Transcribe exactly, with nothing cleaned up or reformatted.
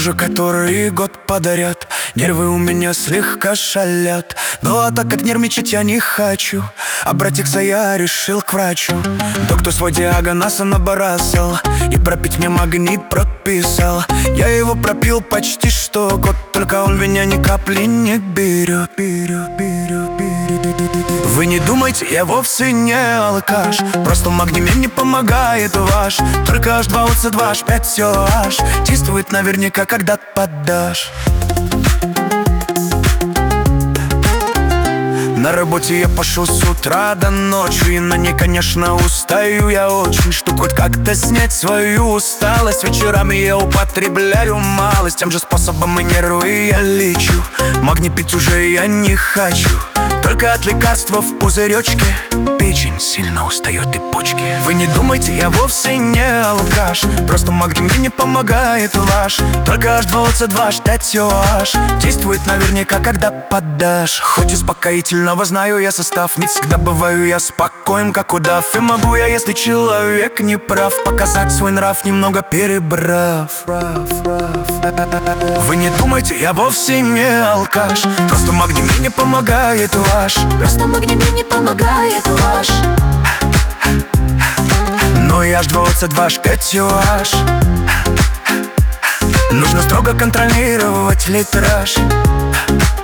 уже который год подряд. Нервы у меня слегка шалят. Ну а так как нервничать я не хочу, обратиться я решил к врачу. Доктор свой диагноз набросал и пропить мне магнит прописал. Я его пропил почти что год, только он меня ни капли не берет. Вы не думайте, я вовсе не алкаш, просто магний мне не помогает ваш. Только аш два о цэ два аш пять все аш действует наверняка, когда поддашь. На работе я пошел с утра до ночи, и на ней, конечно, устаю я очень, чтоб хоть как-то снять свою усталость. Вечерами я употребляю малость, тем же способом и нервы я лечу. Магний пить уже я не хочу, только от лекарства в пузыречке. Печень сильно устает и почки. Вы не думайте, я вовсе не алкаш, просто магний мне не помогает ваш. Только аш два о цэ два аш пять все аш действует наверняка, когда поддашь. Хоть успокоительного знаю я состав, не всегда бываю я спокоен, как удав. И могу я, если человек не прав, показать свой нрав, немного перебрав. Вы не думайте, я вовсе не алкаш, просто магний мне не помогает ваш. Просто магний мне не помогает ваш. Ну и аш два о цэ два аш пять все аш нужно строго контролировать литраж.